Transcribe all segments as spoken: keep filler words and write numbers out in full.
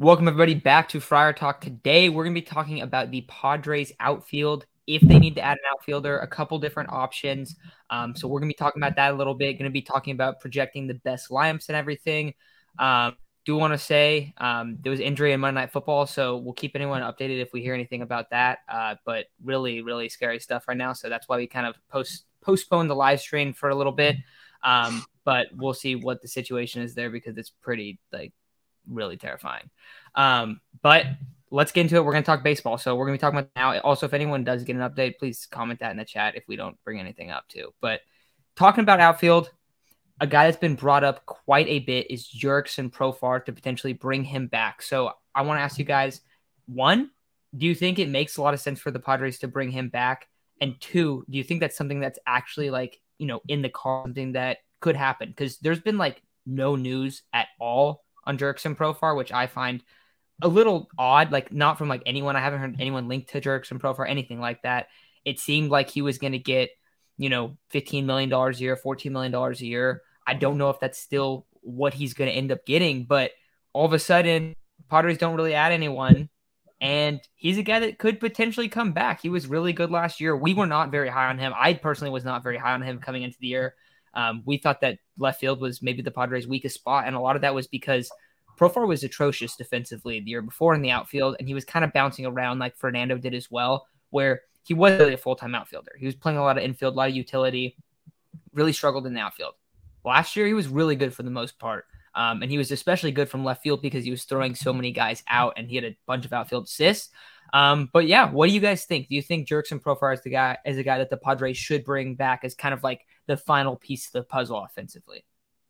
Welcome, everybody, back to Friar Talk. Today, we're going to be talking about the Padres outfield, if they need to add an outfielder, a couple different options. Um, so we're going to be talking about that a little bit, going to be talking about projecting the best lineups and everything. Um, do want to say um, there was injury in Monday Night Football, so we'll keep anyone updated if we hear anything about that. Uh, but really, really scary stuff right now, so that's why we kind of post postponed the live stream for a little bit. Um, but we'll see what the situation is there because it's pretty, like, really terrifying. Um, but let's get into it. We're going to talk baseball. So we're going to be talking about now. Also, if anyone does get an update, please comment that in the chat if we don't bring anything up too. But talking about outfield, a guy that's been brought up quite a bit is Jurickson Profar to potentially bring him back. So I want to ask you guys, one, do you think it makes a lot of sense for the Padres to bring him back? And two, do you think that's something that's actually like, you know, in the car, something that could happen? Because there's been like no news at all on Jurickson Profar, which I find a little odd, like not from like anyone. I haven't heard anyone linked to Jurickson Profar, anything like that. It seemed like he was going to get, you know, fifteen million dollars a year, fourteen million dollars a year. I don't know if that's still what he's going to end up getting, but all of a sudden, Padres don't really add anyone. And he's a guy that could potentially come back. He was really good last year. We were not very high on him. I personally was not very high on him coming into the year. Um, we thought that left field was maybe the Padres' weakest spot, and a lot of that was because Profar was atrocious defensively the year before in the outfield, and he was kind of bouncing around like Fernando did as well, where he wasn't really a full-time outfielder. He was playing a lot of infield, a lot of utility, really struggled in the outfield. Last year, he was really good for the most part, um, and he was especially good from left field because he was throwing so many guys out, and he had a bunch of outfield assists. Um, but yeah, what do you guys think? Do you think Jurickson Profar is the guy, is a guy that the Padres should bring back as kind of like the final piece of the puzzle offensively?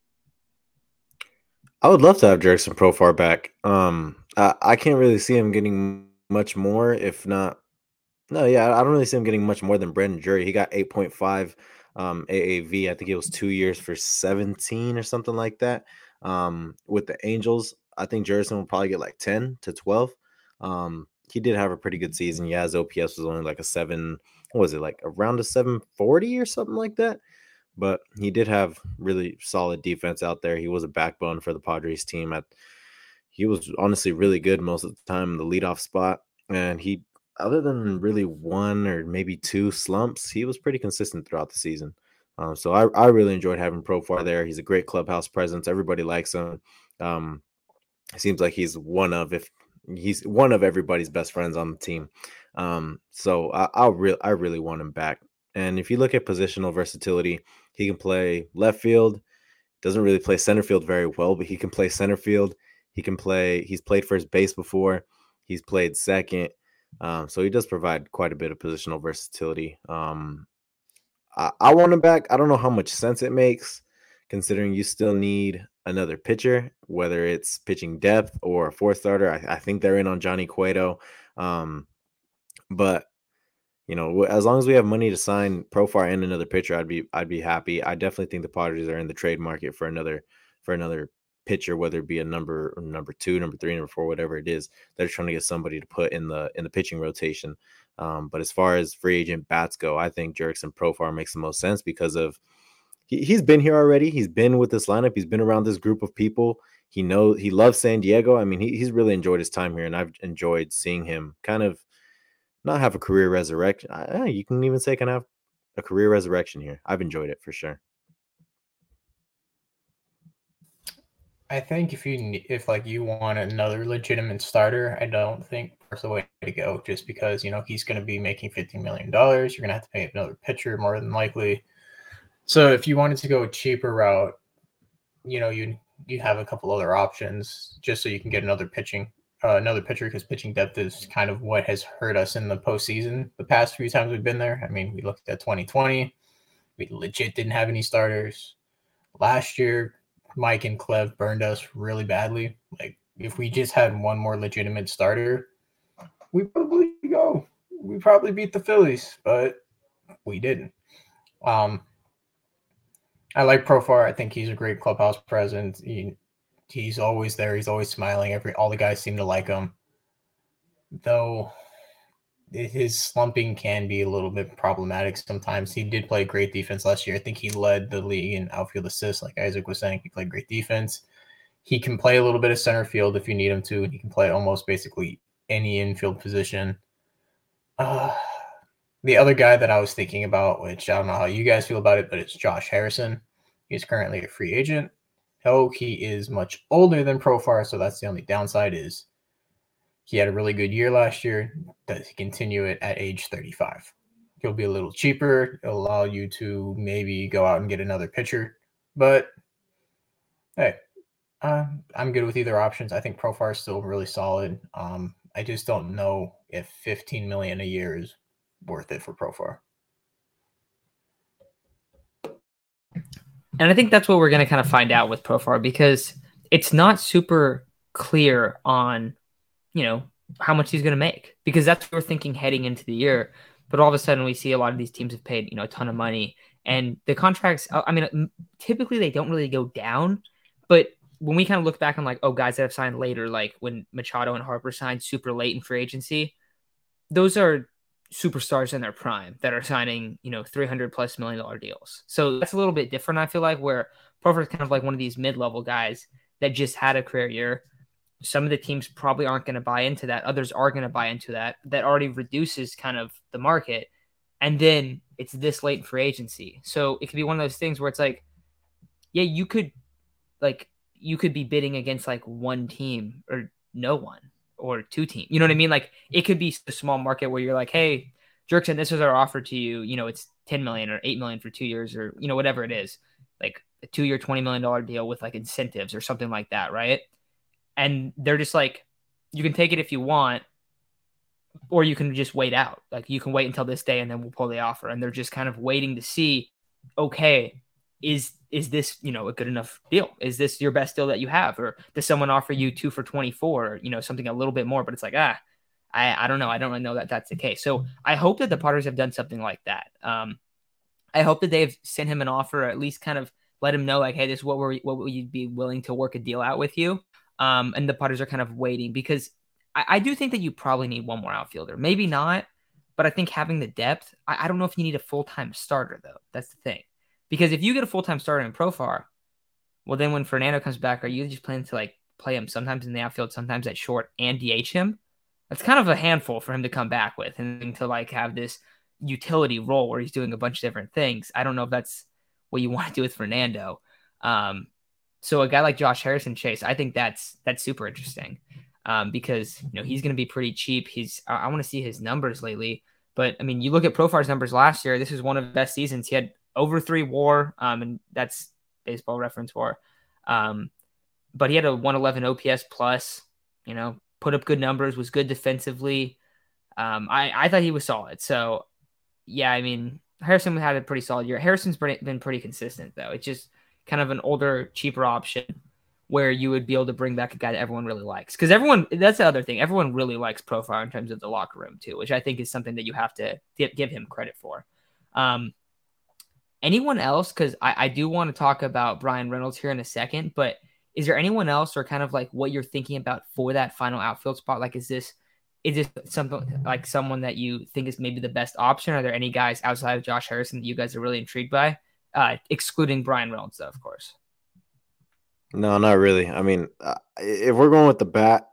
I would love to have Jurickson Profar back. Um, I, I can't really see him getting much more, if not. No, yeah, I don't really see him getting much more than Brandon Drury. He got eight point five um, A A V. I think it was two years for seventeen or something like that. Um, with the Angels, I think Jurickson will probably get like ten to twelve. Um, he did have a pretty good season. Yeah, his O P S was only like a seven. What was it, like around a seven forty or something like that? But he did have really solid defense out there. He was a backbone for the Padres team. At he was honestly really good most of the time in the leadoff spot, and he, other than really one or maybe two slumps, he was pretty consistent throughout the season. Um, so I, I really enjoyed having Profar there. He's a great clubhouse presence. Everybody likes him. Um, it seems like he's one of, if he's one of everybody's best friends on the team. Um, so I, I really, I really want him back. And if you look at positional versatility, he can play left field. Doesn't really play center field very well, but he can play center field. He can play. He's played first base before. He's played second. Um, so he does provide quite a bit of positional versatility. Um, I, I want him back. I don't know how much sense it makes, considering you still need another pitcher, whether it's pitching depth or a fourth starter. I, I think they're in on Johnny Cueto. Um, but you know, as long as we have money to sign Profar and another pitcher, I'd be I'd be happy. I definitely think the Padres are in the trade market for another for another pitcher, whether it be a number number two, number three, number four, whatever it is. They're trying to get somebody to put in the in the pitching rotation. Um, but as far as free agent bats go, I think Jurickson Profar makes the most sense because of he, he's been here already. He's been with this lineup. He's been around this group of people. He knows he loves San Diego. I mean, he, he's really enjoyed his time here, and I've enjoyed seeing him kind of not have a career resurrection. I, you can even say can have a career resurrection here. I've enjoyed it for sure. I think if you if like you want another legitimate starter, I don't think that's the way to go. Just because you know he's going to be making fifteen million dollars, you're going to have to pay another pitcher more than likely. So if you wanted to go a cheaper route, you know you you have a couple other options just so you can get another pitching uh, another pitcher because pitching depth is kind of what has hurt us in the postseason the past few times we've been there. I mean, we looked at twenty twenty, we legit didn't have any starters. Last year, Mike and Clev burned us really badly. Like, if we just had one more legitimate starter, we probably go. We probably beat the Phillies, but we didn't. Um, I like Profar. I think he's a great clubhouse presence. He, he's always there. He's always smiling. Every all the guys seem to like him. Though his slumping can be a little bit problematic sometimes. He did play great defense last year. I think he led the league in outfield assists. Like Isaac was saying, he played great defense. he can play a little bit of center field if you need him to, and he can play almost basically any infield position. Uh, the other guy that I was thinking about, which I don't know how you guys feel about it, but it's Josh Harrison. He's currently a free agent. Oh, he is much older than Profar, so that's the only downside is he had a really good year last year. Does he continue it at age thirty-five? He'll be a little cheaper. It'll allow you to maybe go out and get another pitcher. But, hey, uh, I'm good with either options. I think Profar is still really solid. Um, I just don't know if fifteen million dollars a year is worth it for Profar. And I think that's what we're going to kind of find out with Profar, because it's not super clear on, you know, how much he's going to make, because that's what we're thinking heading into the year. But all of a sudden we see a lot of these teams have paid, you know, a ton of money, and the contracts, I mean, typically they don't really go down, but when we kind of look back on like, oh, guys that have signed later, like when Machado and Harper signed super late in free agency, those are superstars in their prime that are signing, you know, three hundred plus million dollar deals. So that's a little bit different, I feel like, where Profar is kind of like one of these mid-level guys that just had a career year. Some of the teams probably aren't going to buy into that. Others are going to buy into that. That already reduces kind of the market. And then it's this late in free agency. So it could be one of those things where it's like, yeah, you could like, you could be bidding against like one team or no one or two teams. You know what I mean? Like it could be a small market where you're like, hey, Jurickson, this is our offer to you. You know, it's ten million or eight million for two years or, you know, whatever it is, like a two year, twenty million dollars deal with like incentives or something like that. Right. And they're just like, you can take it if you want, or you can just wait out. Like you can wait until this day and then we'll pull the offer. And they're just kind of waiting to see, okay, is, is this, you know, a good enough deal? Is this your best deal that you have? Or does someone offer you two for twenty-four, or, you know, something a little bit more, but it's like, ah, I, I don't know. I don't really know that that's the case. So I hope that the Padres have done something like that. Um, I hope that they've sent him an offer, or at least kind of let him know like, hey, this is what we're, what would you be willing to work a deal out with you? Um, and the Padres are kind of waiting, because I, I do think that you probably need one more outfielder. Maybe not, but I think having the depth, I, I don't know if you need a full-time starter, though. That's the thing. Because if you get a full-time starter in Profar, well, then when Fernando comes back, are you just planning to like play him sometimes in the outfield, sometimes at short, and D H him? That's kind of a handful for him to come back with, and to like have this utility role where he's doing a bunch of different things. I don't know if that's what you want to do with Fernando. Um, So a guy like Josh Harrison, Chase, I think that's that's super interesting, um, because you know he's going to be pretty cheap. He's I, I want to see his numbers lately, but I mean, you look at Profar's numbers last year. This was one of the best seasons. He had over three WAR, um, and that's Baseball Reference WAR. Um, but he had a one eleven O P S plus. You know, put up good numbers, was good defensively. Um, I I thought he was solid. So yeah, I mean, Harrison had a pretty solid year. Harrison's been pretty consistent though. It's just kind of an older, cheaper option where you would be able to bring back a guy that everyone really likes. Because everyone, that's the other thing, everyone really likes Profar in terms of the locker room too, which I think is something that you have to give him credit for. Um, anyone else? Because I, I do want to talk about Bryan Reynolds here in a second, but is there anyone else, or kind of like what you're thinking about for that final outfield spot? Like, is this, is this something like someone that you think is maybe the best option? Are there any guys outside of Josh Harrison that you guys are really intrigued by? Uh, excluding Bryan Reynolds, though, of course. No, not really. I mean, uh, if we're going with the bat,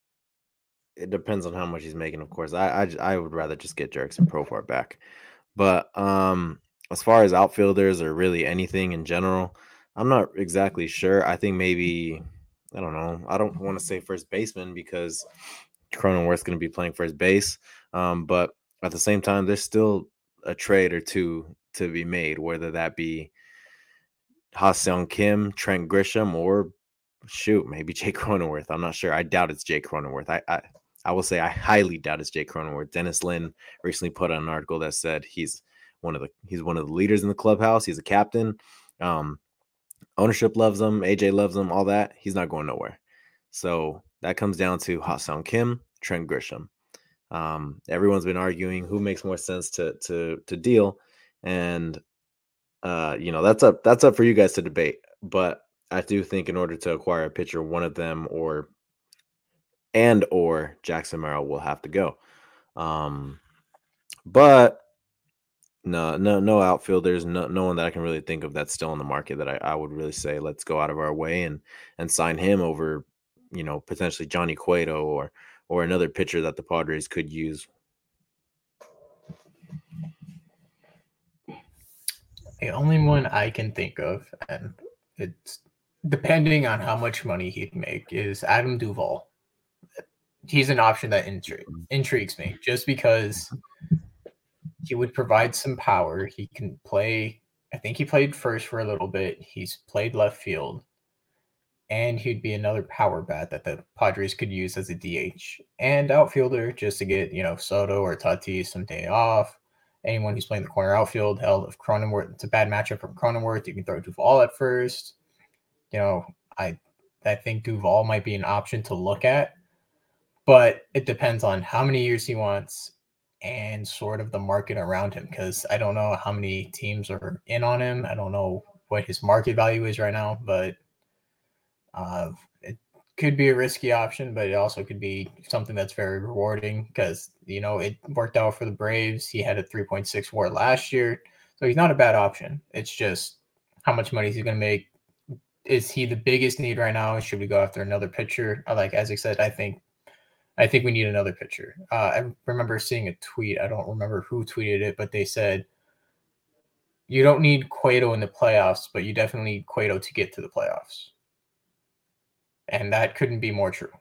it depends on how much he's making, of course. I I, I would rather just get Jurickson Profar back. But um, as far as outfielders or really anything in general, I'm not exactly sure. I think maybe, I don't know. I don't want to say first baseman because Cronenworth's going to be playing first base. Um, but at the same time, there's still a trade or two to be made, whether that be Ha-Seong Kim, Trent Grisham, or shoot, maybe Jay Cronenworth. I'm not sure. I doubt it's Jay Cronenworth. I, I I will say I highly doubt it's Jay Cronenworth. Dennis Lin recently put out an article that said he's one of the he's one of the leaders in the clubhouse. He's a captain. Um, ownership loves him. A J loves him. All that. He's not going nowhere. So that comes down to Ha-Seong Kim, Trent Grisham. Um, everyone's been arguing who makes more sense to to to deal, and uh, you know that's up that's up for you guys to debate. But I do think in order to acquire a pitcher, one of them or and or Jackson Merrill will have to go. Um, but No, no, no outfielders. No, no one that I can really think of that's still in the market that I, I would really say let's go out of our way and and sign him over, you know, potentially Johnny Cueto or or another pitcher that the Padres could use. The only one I can think of, and it's depending on how much money he'd make, is Adam Duvall. He's an option that intri- intrigues me just because he would provide some power. He can play, I think he played first for a little bit. He's played left field. And he'd be another power bat that the Padres could use as a D H and outfielder just to get, you know, Soto or Tatis some day off. Anyone who's playing the corner outfield, hell, if Cronenworth, it's a bad matchup from Cronenworth, you can throw Duvall at first. You know, I I think Duvall might be an option to look at, but it depends on how many years he wants and sort of the market around him, because I don't know how many teams are in on him. I don't know what his market value is right now, but uh, it could be a risky option, but it also could be something that's very rewarding because, you know, it worked out for the Braves. He had a three point six WAR last year, so he's not a bad option. It's just how much money is he going to make? Is he the biggest need right now? Should we go after another pitcher? Like as I said, I think I think we need another pitcher. Uh, I remember seeing a tweet. I don't remember who tweeted it, but they said you don't need Cueto in the playoffs, but you definitely need Cueto to get to the playoffs. And that couldn't be more true.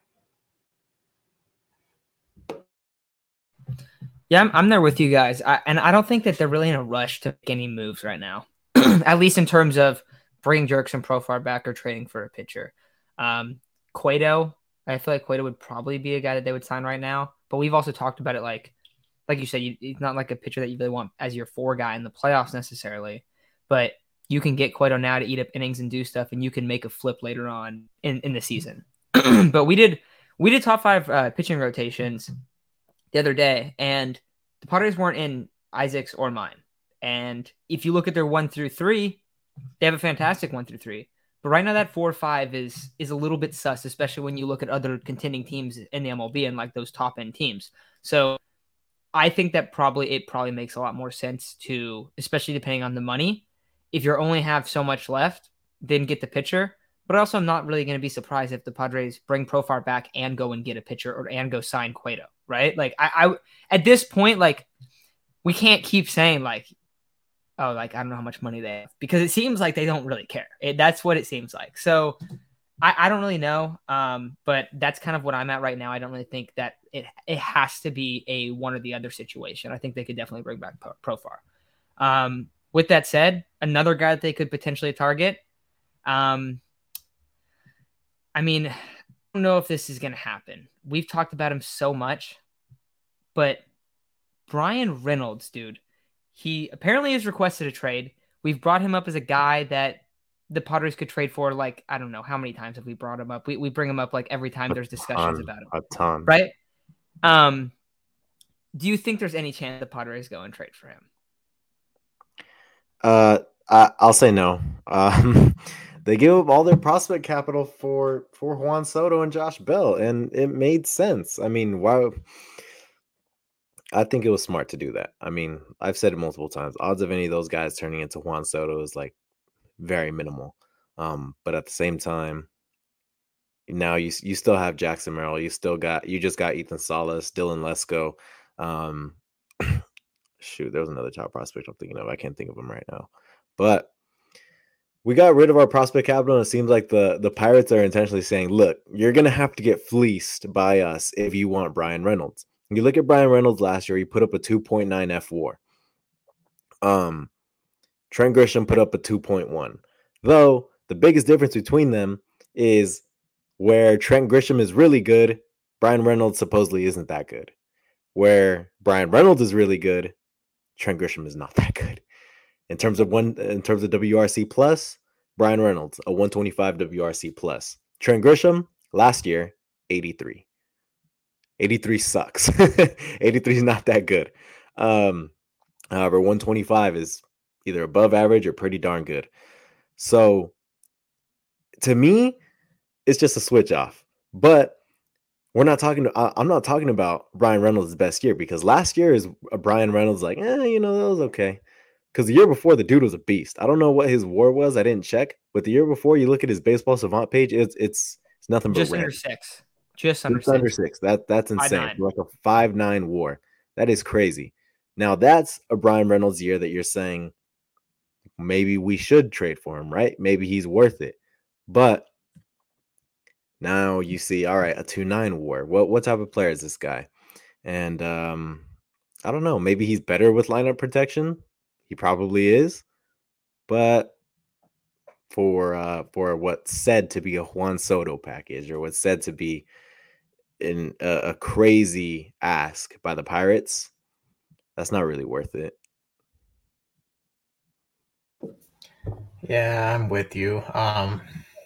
Yeah, I'm, I'm there with you guys. I, and I don't think that they're really in a rush to make any moves right now, at least in terms of bringing Jurickson Profar back or trading for a pitcher. Um, Cueto, I feel like Cueto would probably be a guy that they would sign right now. But we've also talked about it like, like you said, you, it's not like a pitcher that you really want as your four guy in the playoffs necessarily. But you can get Cueto now to eat up innings and do stuff, and you can make a flip later on in, in the season. But we did we did top five uh, pitching rotations the other day, and the Padres weren't in Isaac's or mine. And if you look at their one through three, they have a fantastic one through three. But right now that four or five is is a little bit sus, especially when you look at other contending teams in the M L B and like those top end teams. So I think that probably it probably makes a lot more sense to, especially depending on the money, if you only have so much left, then get the pitcher. But also, I'm not really going to be surprised if the Padres bring Profar back and go and get a pitcher or and go sign Cueto, right? Like I, I at this point, like we can't keep saying like, oh, like I don't know how much money they have, because it seems like they don't really care. It, that's what it seems like. So I, I don't really know, um, but that's kind of what I'm at right now. I don't really think that it it has to be a one or the other situation. I think they could definitely bring back Profar. Um, with that said, another guy that they could potentially target. Um, I mean, I don't know if this is going to happen. We've talked about him so much, but Bryan Reynolds, dude, he apparently has requested a trade. We've brought him up as a guy that the Padres could trade for, like, I don't know, how many times have we brought him up? We we bring him up like every time there's discussions ton, about him. A ton. Right? Um, do you think there's any chance the Padres go and trade for him? Uh, I, I'll say no. Um, they gave up all their prospect capital for for Juan Soto and Josh Bell, and it made sense. I mean, why? I think it was smart to do that. I mean, I've said it multiple times. Odds of any of those guys turning into Juan Soto is like very minimal. Um, but at the same time, now you you still have Jackson Merrill. You still got you just got Ethan Salas, Dylan Lesko. Um, shoot, there was another top prospect I'm thinking of. I can't think of him right now. But we got rid of our prospect capital, and it seems like the, the Pirates are intentionally saying, look, you're going to have to get fleeced by us if you want Bryan Reynolds. You look at Bryan Reynolds last year, he put up a two point nine F WAR. Um, Trent Grisham put up a two point one. Though, the biggest difference between them is where Trent Grisham is really good, Bryan Reynolds supposedly isn't that good. Where Bryan Reynolds is really good, Trent Grisham is not that good. In terms of one, in terms of W R C plus, Bryan Reynolds, a one twenty-five W R C plus. Trent Grisham, last year, eighty-three. eighty-three sucks. eighty-three is not that good. Um, however, one twenty-five is either above average or pretty darn good. So, to me, it's just a switch off. But we're not talking. To, I'm not talking about Bryan Reynolds' best year, because last year is a Bryan Reynolds like, eh, you know, that was okay. because the year before the dude was a beast. I don't know what his WAR was. I didn't check, but the year before, you look at his baseball savant page, it's it's it's nothing but Just red. under six. Just under Just six. under six. That that's Five insane. nine. Like a five nine WAR. That is crazy. Now that's a Bryan Reynolds year that you're saying maybe we should trade for him, right? Maybe he's worth it. But now you see, all right, a two nine WAR. What what type of player is this guy? And um, I don't know. Maybe he's better with lineup protection. He probably is. But for uh, for what's said to be a Juan Soto package, or what's said to be in a, a crazy ask by the Pirates, that's not really worth it. Yeah, I'm with you. Um,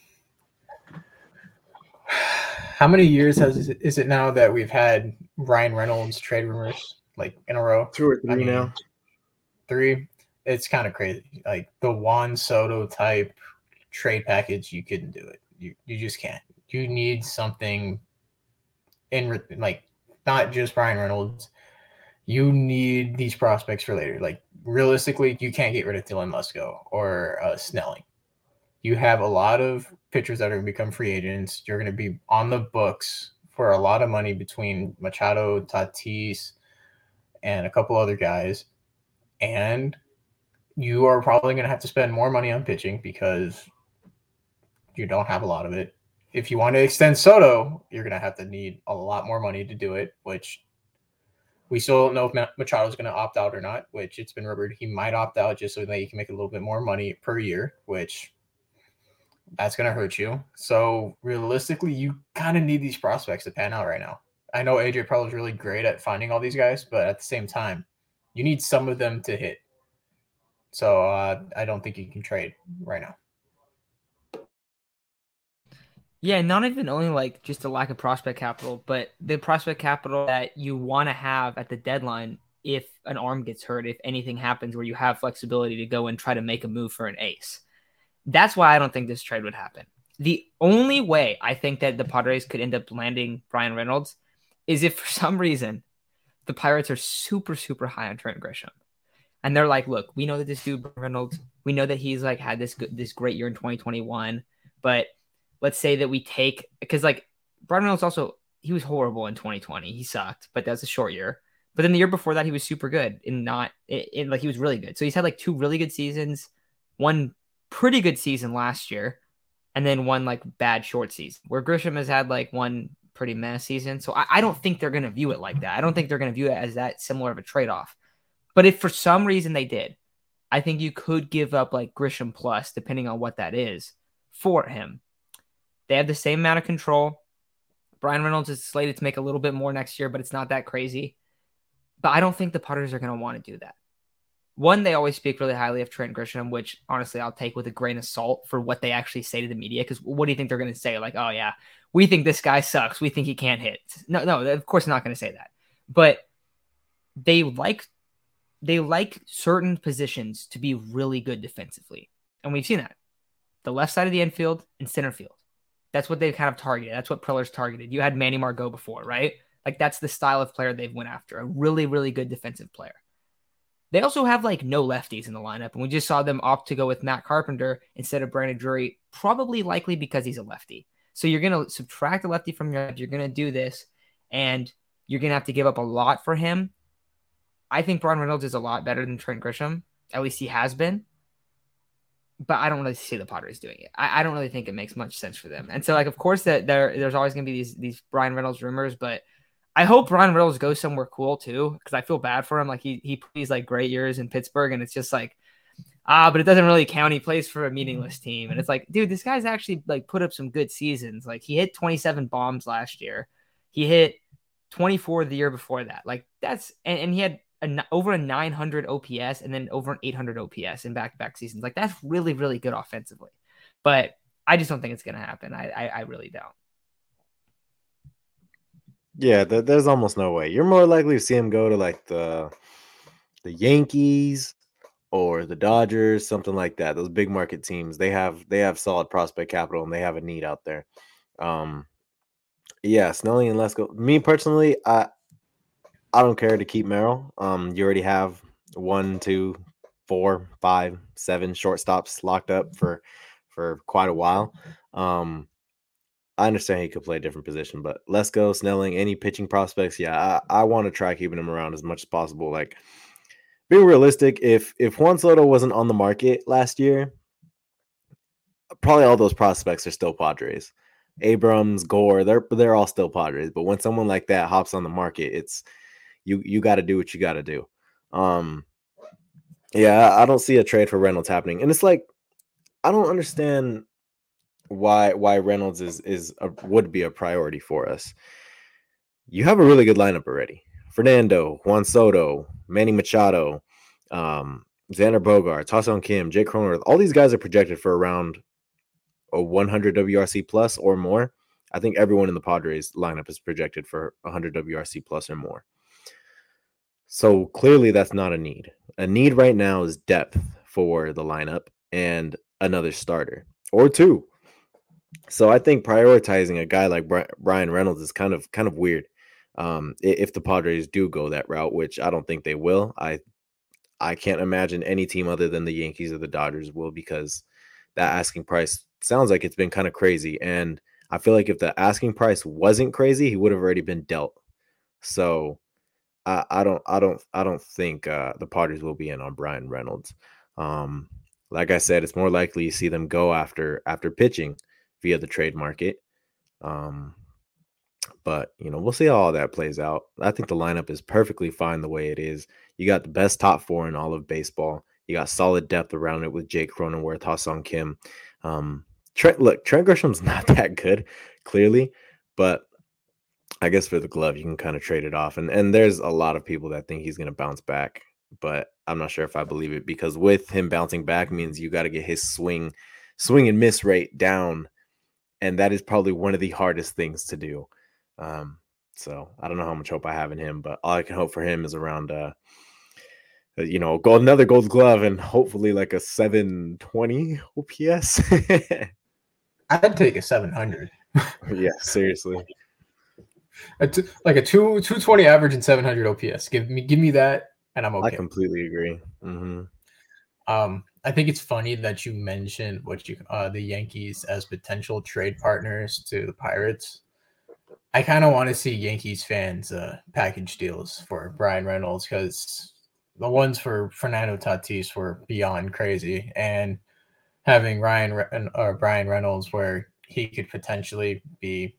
how many years has is it now that we've had Bryan Reynolds trade rumors like in a row? Two or three I mean, now. Three. It's kind of crazy. Like the Juan Soto type trade package, you couldn't do it. You you just can't. You need something in like not just Bryan Reynolds. You need these prospects for later. Like realistically, you can't get rid of Dylan Lesko or uh, Snelling. You have a lot of pitchers that are going to become free agents. You're going to be on the books for a lot of money between Machado, Tatis, and a couple other guys. And you are probably going to have to spend more money on pitching because you don't have a lot of it. If you want to extend Soto, you're going to have to need a lot more money to do it, which we still don't know if Machado is going to opt out or not, which it's been rumored he might opt out just so that he can make a little bit more money per year, which that's going to hurt you. So realistically, you kind of need these prospects to pan out right now. I know A J Preller is really great at finding all these guys, but at the same time, you need some of them to hit. So uh, I don't think you can trade right now. Yeah, not even only like just the lack of prospect capital, but the prospect capital that you want to have at the deadline if an arm gets hurt, if anything happens where you have flexibility to go and try to make a move for an ace. That's why I don't think this trade would happen. The only way I think that the Padres could end up landing Bryan Reynolds is if for some reason the Pirates are super, super high on Trent Grisham. And they're like, look, we know that this dude, Bryan Reynolds, we know that he's like had this good, this great year in twenty twenty-one, but let's say that we take, because like Bryan Reynolds also, he was horrible in twenty twenty. He sucked, but that was a short year. But then the year before that, he was super good and not, it, it, like he was really good. So he's had like two really good seasons, one pretty good season last year, and then one like bad short season, where Grisham has had like one pretty meh season. So I, I don't think they're going to view it like that. I don't think they're going to view it as that similar of a trade-off. But if for some reason they did, I think you could give up like Grisham plus, depending on what that is, for him. They have the same amount of control. Bryan Reynolds is slated to make a little bit more next year, but it's not that crazy. But I don't think the Padres are going to want to do that. One, they always speak really highly of Trent Grisham, which honestly I'll take with a grain of salt for what they actually say to the media. Because what do you think they're going to say? Like, oh yeah, we think this guy sucks. We think he can't hit. No, no, of course they're not going to say that. But they like they like certain positions to be really good defensively. And we've seen that. The left side of the infield and center field. That's what they've kind of targeted. That's what Preller's targeted. You had Manny Margot before, right? Like that's the style of player they've went after. A really, really good defensive player. They also have like no lefties in the lineup. And we just saw them opt to go with Matt Carpenter instead of Brandon Drury, probably likely because he's a lefty. So you're going to subtract a lefty from your head. You're going to do this and you're going to have to give up a lot for him. I think Bryan Reynolds is a lot better than Trent Grisham. At least he has been. But I don't really see the Padres doing it. I, I don't really think it makes much sense for them. And so, like, of course, that there there's always going to be these these Bryan Reynolds rumors, but I hope Bryan Reynolds goes somewhere cool too, because I feel bad for him. Like he he plays like great years in Pittsburgh, and it's just like ah, but it doesn't really count. He plays for a meaningless team, and it's like, dude, this guy's actually like put up some good seasons. Like he hit twenty-seven bombs last year. He hit twenty-four the year before that. Like that's and, and he had a, over a nine hundred O P S and then over an eight hundred O P S in back-to-back seasons. Like that's really, really good offensively. But I just don't think it's going to happen. I, I, I really don't. Yeah, th- there's almost no way. You're more likely to see him go to like the the Yankees or the Dodgers, something like that. Those big market teams, they have they have solid prospect capital and they have a need out there. Um, yeah, Snelling and Lesko. Me personally, I I don't care to keep Merrill. Um, you already have one, two, four, five, seven shortstops locked up for for quite a while. Um, I understand he could play a different position, but let's go Snelling. Any pitching prospects? Yeah, I, I want to try keeping him around as much as possible. Like being realistic, if if Juan Soto wasn't on the market last year, probably all those prospects are still Padres. Abrams, Gore, they're they're all still Padres. But when someone like that hops on the market, it's you you got to do what you got to do. Um, yeah, I don't see a trade for Reynolds happening, and it's like I don't understand why why Reynolds is is a, would be a priority for us. You have a really good lineup already. Fernando, Juan Soto, Manny Machado, um, Xander Bogaerts, Ha-Seong Kim, Jake Cronenworth. All these guys are projected for around a one hundred W R C plus or more. I think everyone in the Padres lineup is projected for one hundred W R C plus or more. So clearly that's not a need. A need right now is depth for the lineup and another starter or two. So I think prioritizing a guy like Bryan Reynolds is kind of kind of weird. Um, if the Padres do go that route, which I don't think they will. I I can't imagine any team other than the Yankees or the Dodgers will, because that asking price sounds like it's been kind of crazy. And I feel like if the asking price wasn't crazy, he would have already been dealt. So I, I don't I don't I don't think uh, the Padres will be in on Bryan Reynolds. Um, like I said, it's more likely you see them go after after pitching via the trade market. Um, but, you know, we'll see how all that plays out. I think the lineup is perfectly fine the way it is. You got the best top four in all of baseball. You got solid depth around it with Jake Cronenworth, Ha-Seong Kim. Um, Trent, look, Trent Grisham's not that good, clearly, but I guess for the glove, you can kind of trade it off. And, and there's a lot of people that think he's going to bounce back, but I'm not sure if I believe it, because with him bouncing back means you got to get his swing, swing and miss rate down. And that is probably one of the hardest things to do. Um, so I don't know how much hope I have in him, but all I can hope for him is around, uh, you know, gold, another gold glove and hopefully like a seven twenty O P S. I'd take a seven hundred. Yeah, seriously. A t- like a two, 220 average and seven hundred O P S. Give me, give me that. And I'm okay. I completely agree. Mm-hmm. Um, I think it's funny that you mentioned what you uh, the Yankees as potential trade partners to the Pirates. I kind of want to see Yankees fans uh, package deals for Bryan Reynolds, because the ones for Fernando Tatis were beyond crazy, and having Ryan Re- or Bryan Reynolds where he could potentially be.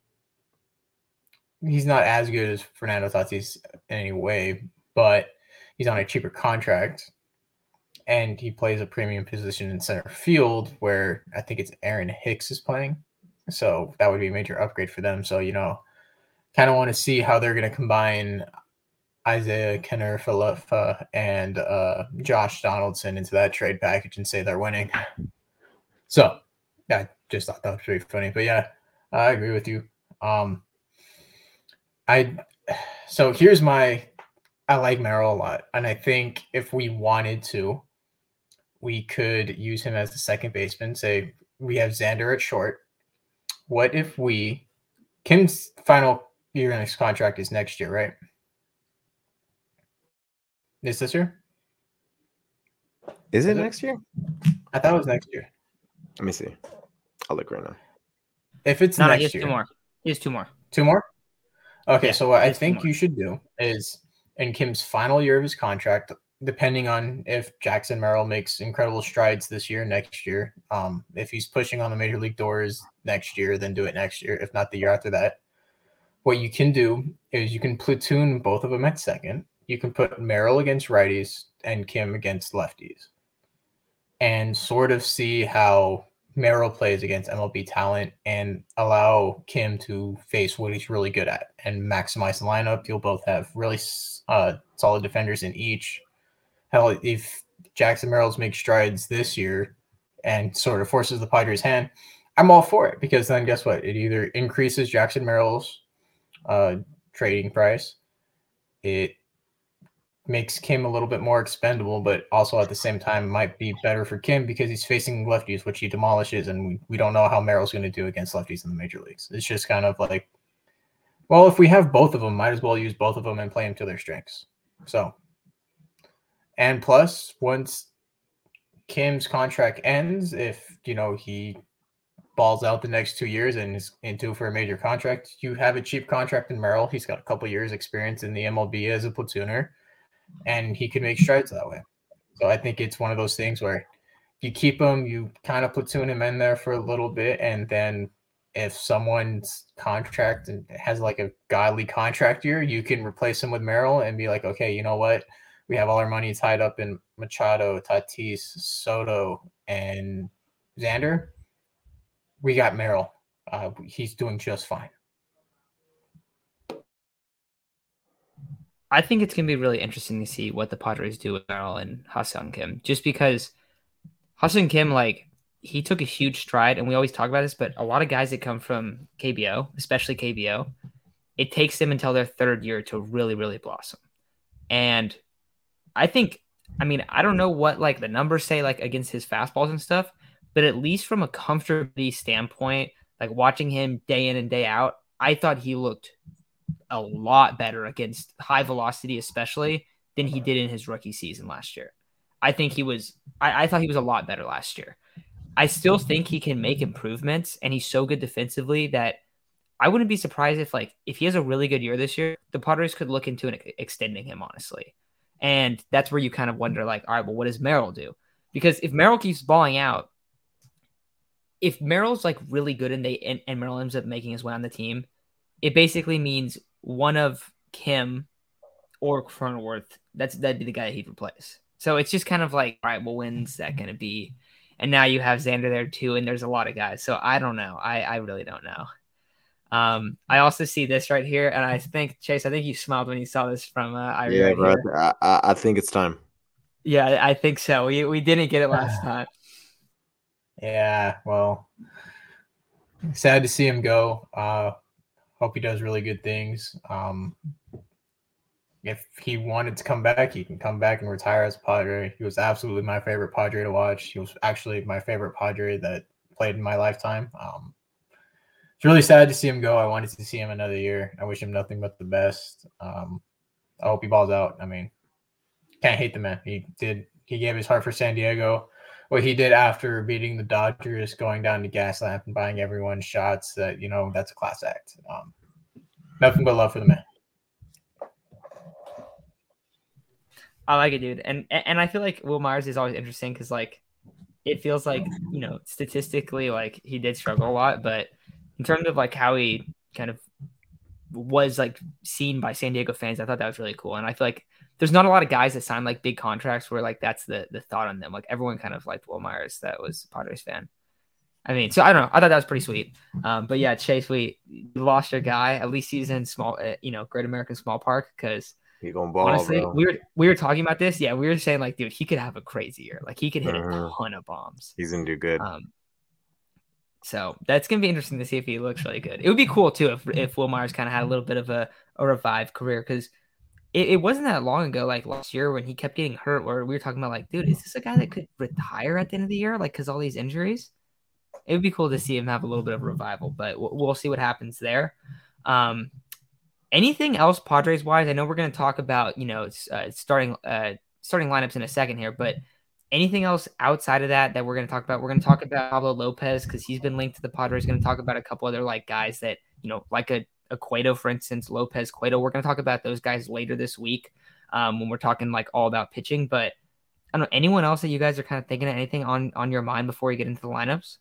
He's not as good as Fernando Tatis in any way, but he's on a cheaper contract. And he plays a premium position in center field where I think it's Aaron Hicks is playing. So that would be a major upgrade for them. So, you know, kind of want to see how they're going to combine Isaiah Kiner-Falefa and uh, Josh Donaldson into that trade package and say they're winning. So I just thought that was pretty funny. But yeah, I agree with you. Um, I so here's my I like Merrill a lot. And I think if we wanted to, we could use him as the second baseman. Say we have Xander at short. What if we Kim's final year in his contract is next year, right? Is this year? Is it, is it next year? I thought it was next year. Let me see. I'll look right now. If it's no, next no, he year, two more. He has two more. Two more? Okay, yeah, so what I think you should do is in Kim's final year of his contract, depending on if Jackson Merrill makes incredible strides this year, next year, um, if he's pushing on the major league doors next year, then do it next year. If not, the year after that. What you can do is you can platoon both of them at second. You can put Merrill against righties and Kim against lefties, and sort of see how Merrill plays against M L B talent and allow Kim to face what he's really good at and maximize the lineup. You'll both have really uh, solid defenders in each. Hell, if Jackson Merrill's makes strides this year and sort of forces the Padres' hand, I'm all for it, because then guess what? It either increases Jackson Merrill's uh, trading price, it makes Kim a little bit more expendable, but also at the same time might be better for Kim because he's facing lefties, which he demolishes, and we, we don't know how Merrill's going to do against lefties in the major leagues. It's just kind of like, well, if we have both of them, might as well use both of them and play them to their strengths. So, and plus, once Kim's contract ends, if you know he balls out the next two years and is into for a major contract, you have a cheap contract in Merrill. He's got a couple years experience in the M L B as a platooner, and he can make strides that way. So I think it's one of those things where you keep him, you kind of platoon him in there for a little bit, and then if someone's contract and has like a godly contract year, you can replace him with Merrill and be like, okay, you know what? We have all our money tied up in Machado, Tatis, Soto, and Xander. We got Merrill. Uh, he's doing just fine. I think it's going to be really interesting to see what the Padres do with Merrill and Ha-Seong Kim, just because Ha-Seong Kim, like, he took a huge stride, and we always talk about this, but a lot of guys that come from K B O, especially K B O, it takes them until their third year to really, really blossom. And I think, I mean, I don't know what, like, the numbers say, like, against his fastballs and stuff, but at least from a comfortability standpoint, like, watching him day in and day out, I thought he looked a lot better against high velocity, especially, than he did in his rookie season last year. I think he was, I, I thought he was a lot better last year. I still think he can make improvements, and he's so good defensively that I wouldn't be surprised if, like, if he has a really good year this year, the Padres could look into an, extending him, honestly. And that's where you kind of wonder, like, all right, well, what does Merrill do? Because if Merrill keeps balling out, if Merrill's, like, really good and they and, and Merrill ends up making his way on the team, it basically means one of Kim or Cronenworth, that's that'd be the guy he'd replace. So it's just kind of like, all right, well, when's that going to be? And now you have Xander there too, and there's a lot of guys. So I don't know. I, I really don't know. Um, I also see this right here, and I think, Chase, I think you smiled when you saw this from uh, Irie. Yeah, right bro, here. I, I, I think it's time. Yeah, I think so. We we didn't get it last time. Yeah, well, sad to see him go. Uh, hope he does really good things. Um, if he wanted to come back, he can come back and retire as a Padre. He was absolutely my favorite Padre to watch. He was actually my favorite Padre that played in my lifetime. Um, it's really sad to see him go. I wanted to see him another year. I wish him nothing but the best. Um, I hope he balls out. I mean, can't hate the man. He did. He gave his heart for San Diego. What he did after beating the Dodgers, going down to Gaslamp and buying everyone shots, that, you know, that's a class act. Um, nothing but love for the man. I like it, dude. And and I feel like Will Myers is always interesting because, like, it feels like, you know, statistically, like, he did struggle a lot, but in terms of, like, how he kind of was, like, seen by San Diego fans, I thought that was really cool. And I feel like there's not a lot of guys that sign, like, big contracts where, like, that's the the thought on them. Like, everyone kind of liked Will Myers that was a Padres fan. I mean, so I don't know. I thought that was pretty sweet. Um, but yeah, Chase, we lost your guy. At least he's in small, uh, you know, Great American Small Park, because He gonna ball, honestly, bro. we were we were talking about this. Yeah, we were saying, like, dude, he could have a crazy year. Like, he could hit Mhm. a ton of bombs. He's gonna do good. Um, so that's gonna be interesting to see if he looks really good. It would be cool too if if Will Myers kind of had a little bit of a, a revived career, because it, it wasn't that long ago, like last year when he kept getting hurt, where we were talking about, like, dude, is this a guy that could retire at the end of the year, like, because all these injuries? It would be cool to see him have a little bit of a revival, but we'll, we'll see what happens there. Um, anything else Padres wise? I know we're going to talk about, you know, uh, starting uh, starting lineups in a second here, but anything else outside of that that we're going to talk about? We're going to talk about Pablo Lopez because he's been linked to the Padres. Going to talk about a couple other, like, guys that, you know, like a, a Cueto, for instance, Lopez, Cueto. We're going to talk about those guys later this week um, when we're talking, like, all about pitching. But I don't know, anyone else that you guys are kind of thinking of anything on on your mind before you get into the lineups?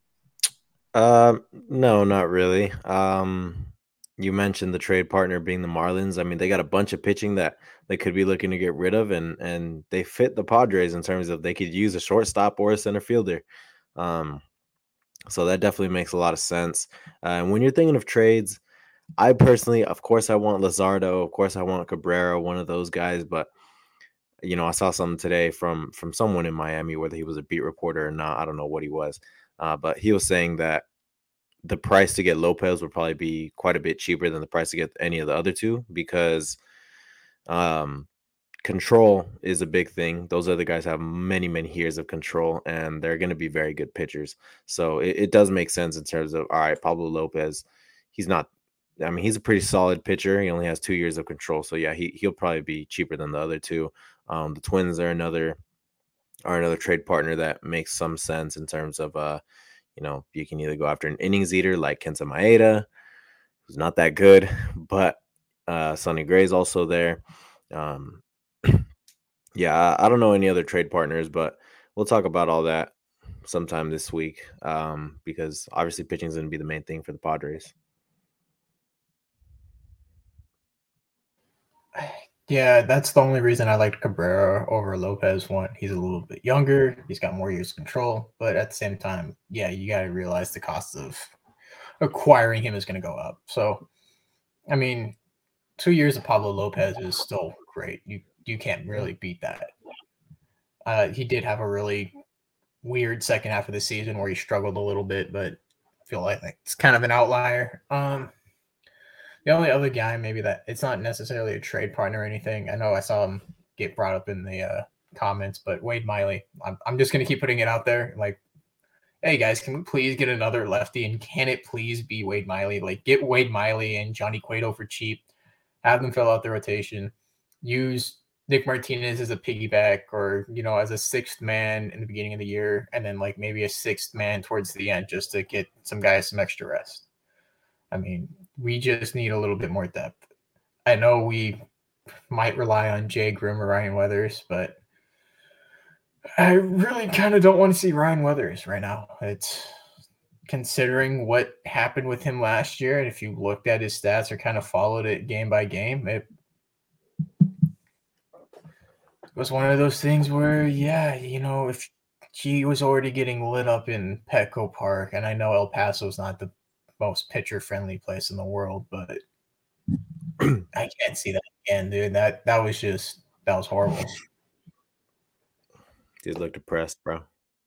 Um, no, not really. Um, you mentioned the trade partner being the Marlins. I mean, they got a bunch of pitching that they could be looking to get rid of, and and they fit the Padres in terms of they could use a shortstop or a center fielder. Um, so that definitely makes a lot of sense. Uh, and when you're thinking of trades, I personally, of course, I want Luzardo. Of course, I want Cabrera, one of those guys. But you know, I saw something today from from someone in Miami, whether he was a beat reporter or not. I don't know what he was. Uh, but he was saying that the price to get Lopez would probably be quite a bit cheaper than the price to get any of the other two, because um, control is a big thing. Those other guys have many, many years of control, and they're going to be very good pitchers. So it, it does make sense in terms of, all right, Pablo Lopez, he's not, I mean, he's a pretty solid pitcher. He only has two years of control. So yeah, he, he'll probably be cheaper than the other two. Um, the Twins are another are another trade partner that makes some sense in terms of uh, you know, you can either go after an innings eater like Kenta Maeda, who's not that good, but uh, Sonny Gray's also there. Um, yeah, I, I don't know any other trade partners, but we'll talk about all that sometime this week um, because obviously pitching is going to be the main thing for the Padres. Yeah, that's the only reason I liked Cabrera over Lopez. One, he's a little bit younger, he's got more years of control, but at the same time, yeah, you got to realize the cost of acquiring him is going to go up. So, I mean, two years of Pablo Lopez is still great. You you can't really beat that. Uh, he did have a really weird second half of the season where he struggled a little bit, but I feel like it's kind of an outlier. Um, the only other guy maybe that it's not necessarily a trade partner or anything. I know I saw him get brought up in the uh, comments, but Wade Miley. I'm I'm just gonna keep putting it out there. Like, hey guys, can we please get another lefty? And can it please be Wade Miley? Like, get Wade Miley and Johnny Cueto for cheap. Have them fill out the rotation. Use Nick Martinez as a piggyback or, you know, as a sixth man in the beginning of the year, and then like maybe a sixth man towards the end just to get some guys some extra rest. I mean, we just need a little bit more depth. I know we might rely on Jay Grimm or Ryan Weathers, but I really kind of don't want to see Ryan Weathers right now. It's considering what happened with him last year, and if you looked at his stats or kind of followed it game by game, it was one of those things where, yeah, you know, if he was already getting lit up in Petco Park, and I know El Paso's not the most pitcher-friendly place in the world, but I can't see that again, dude. That that was just that was horrible. Dude look depressed, bro.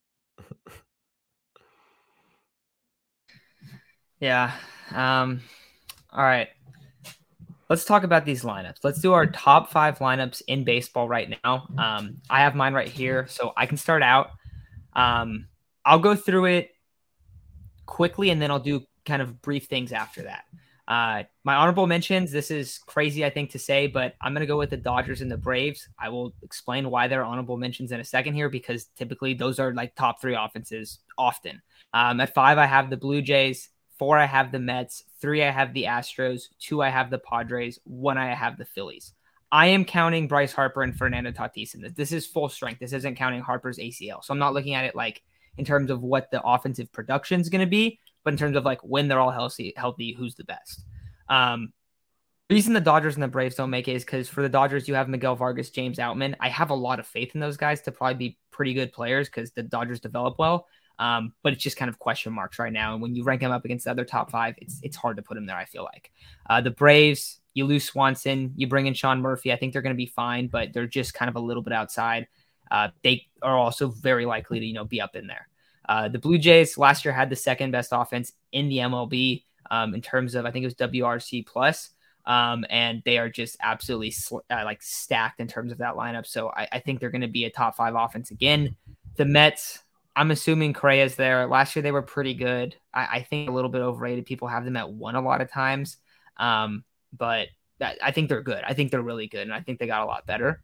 Yeah. Um, all right. Let's talk about these lineups. Let's do our top five lineups in baseball right now. Um, I have mine right here, so I can start out. Um, I'll go through it quickly, and then I'll do kind of brief things after that. Uh, my honorable mentions, this is crazy, I think, to say, but I'm going to go with the Dodgers and the Braves. I will explain why they're honorable mentions in a second here, because typically those are like top three offenses often. Um, at five, I have the Blue Jays. Four, I have the Mets. Three, I have the Astros. Two, I have the Padres. One, I have the Phillies. I am counting Bryce Harper and Fernando Tatis in this. This is full strength. This isn't counting Harper's A C L. So I'm not looking at it like in terms of what the offensive production is going to be, but in terms of like when they're all healthy, healthy, who's the best. Um, the reason the Dodgers and the Braves don't make it is because for the Dodgers, you have Miguel Vargas, James Outman. I have a lot of faith in those guys to probably be pretty good players because the Dodgers develop well. Um, but it's just kind of question marks right now. And when you rank them up against the other top five, it's it's hard to put them there, I feel like. Uh, the Braves, you lose Swanson, you bring in Sean Murphy. I think they're going to be fine, but they're just kind of a little bit outside. Uh, they are also very likely to, you know, be up in there. Uh, the Blue Jays last year had the second best offense in the M L B um, in terms of, I think it was W R C plus. Um, and they are just absolutely sl- uh, like stacked in terms of that lineup. So I, I think they're going to be a top five offense again. The Mets, I'm assuming Correa's there. Last year they were pretty good. I, I think a little bit overrated. People have them at one a lot of times. Um, but that, I think they're good. I think they're really good. And I think they got a lot better.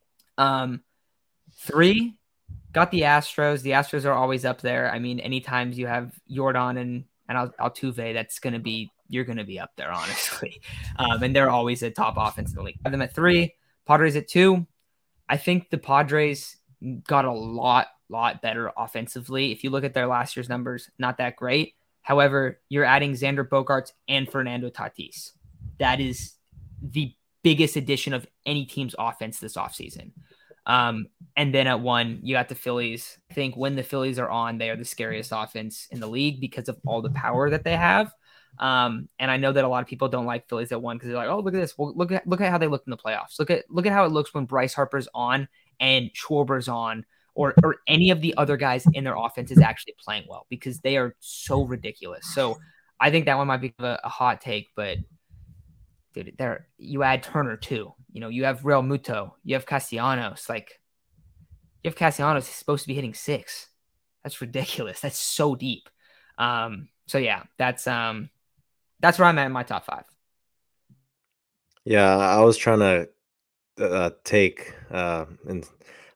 Um, three, got the Astros. The Astros are always up there. I mean, anytime you have Jordan and, and Altuve, that's going to be, you're going to be up there, honestly. Um, and they're always a top offense in the league. I have them at three, Padres at two. I think the Padres got a lot, lot better offensively. If you look at their last year's numbers, not that great. However, you're adding Xander Bogaerts and Fernando Tatis. That is the biggest addition of any team's offense this offseason. Um, and then at one, you got the Phillies. I think when the Phillies are on, they are the scariest offense in the league because of all the power that they have. Um, and I know that a lot of people don't like Phillies at one because they're like, oh, look at this. Well, look at look at how they looked in the playoffs. Look at look at how it looks when Bryce Harper's on and Schwarber's on, or or any of the other guys in their offense is actually playing well because they are so ridiculous. So I think that one might be a, a hot take, but dude, there you add Turner too. You know, you have Real Muto, you have Castellanos. Like you have Castellanos supposed to be hitting six. That's ridiculous. That's so deep. Um, so yeah, that's um. That's where I'm at in my top five. Yeah, I was trying to uh, take uh, and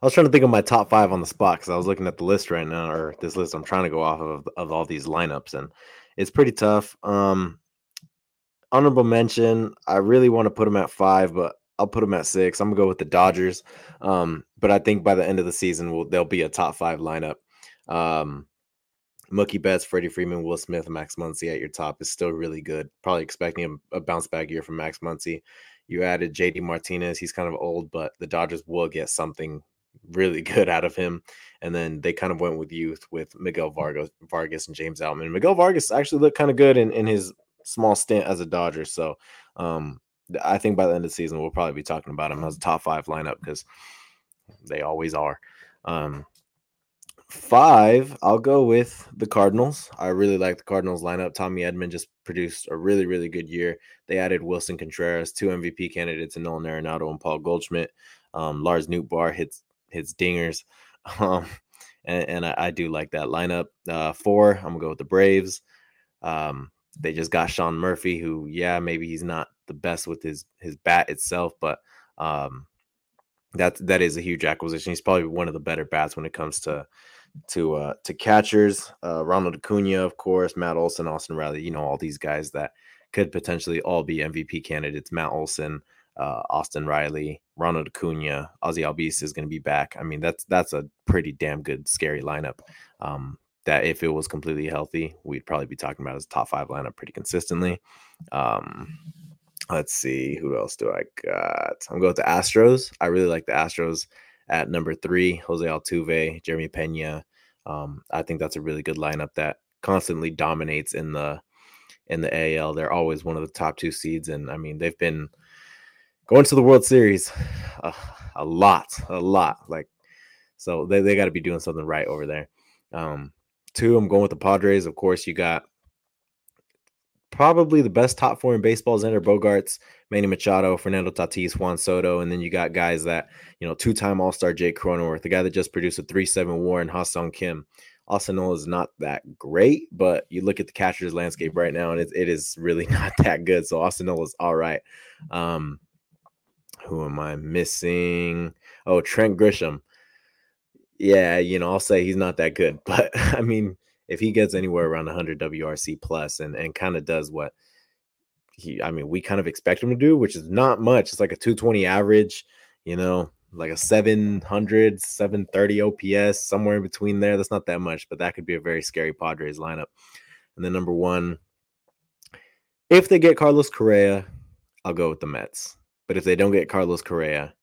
I was trying to think of my top five on the spot because I was looking at the list right now, or this list I'm trying to go off of of all these lineups, and it's pretty tough. Um, honorable mention, I really want to put them at five, but I'll put them at six. I'm gonna go with the Dodgers. Um, but I think by the end of the season, will they'll be a top five lineup. Um, Mookie Betts, Freddie Freeman, Will Smith, Max Muncy at your top is still really good. Probably expecting a, a bounce back year from Max Muncy. You added J D Martinez. He's kind of old, but the Dodgers will get something really good out of him. And then they kind of went with youth with Miguel Vargas, Vargas and James Outman. Miguel Vargas actually looked kind of good in, in his small stint as a Dodger. So um, I think by the end of the season, we'll probably be talking about him as a top five lineup because they always are. Um, Five, I'll go with the Cardinals. I really like the Cardinals lineup. Tommy Edman just produced a really, really good year. They added Wilson Contreras, two M V P candidates in Nolan Arenado and Paul Goldschmidt. Um, Lars Nootbaar hits hits dingers. Um, and, and I, I do like that lineup. Uh, four, I'm going to go with the Braves. Um, they just got Sean Murphy, who, yeah, maybe he's not the best with his, his bat itself, but um, that, that is a huge acquisition. He's probably one of the better bats when it comes to to uh to catchers. uh Ronald Acuna, of course, Matt Olson, Austin Riley, you know, all these guys that could potentially all be M V P candidates. Matt Olson, uh Austin Riley, Ronald Acuna, Ozzy Albies is going to be back. I mean, that's that's a pretty damn good scary lineup, um that if it was completely healthy, we'd probably be talking about as a top five lineup pretty consistently. um Let's see, who else do I got? I'm going with the Astros. I really like the Astros at number three. Jose Altuve, Jeremy Pena. Um, I think that's a really good lineup that constantly dominates in the in the A L. They're always one of the top two seeds, and I mean they've been going to the World Series uh, a lot, a lot. Like, so they they got to be doing something right over there. Um, two, I'm going with the Padres. Of course, you got probably the best top four in baseball: Xander Bogaerts, Manny Machado, Fernando Tatis, Juan Soto. And then you got guys that, you know, two-time All-Star Jake Cronenworth, the guy that just produced a three seven war, and Ha-Seong Kim. Austin Nola is not that great, but you look at the catcher's landscape right now, and it, it is really not that good. So Austin Nola is all right. Um, who am I missing? Oh, Trent Grisham. Yeah, you know, I'll say he's not that good, but I mean, if he gets anywhere around one hundred W R C plus and, and kind of does what he, I mean, we kind of expect him to do, which is not much. It's like a two twenty average, you know, like a seven hundred, seven thirty O P S, somewhere in between there. That's not that much, but that could be a very scary Padres lineup. And then number one, if they get Carlos Correa, I'll go with the Mets. But if they don't get Carlos Correa,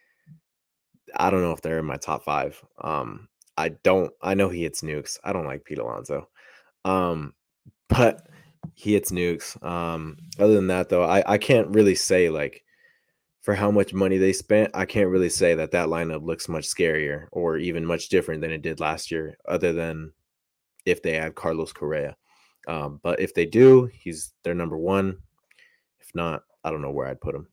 I don't know if they're in my top five. Um, I don't, I know he hits nukes. I don't like Pete Alonso. Um, but he hits nukes. Um, other than that, though, I, I can't really say, like, for how much money they spent, I can't really say that that lineup looks much scarier or even much different than it did last year, other than if they add Carlos Correa. Um, but if they do, he's their number one. If not, I don't know where I'd put him.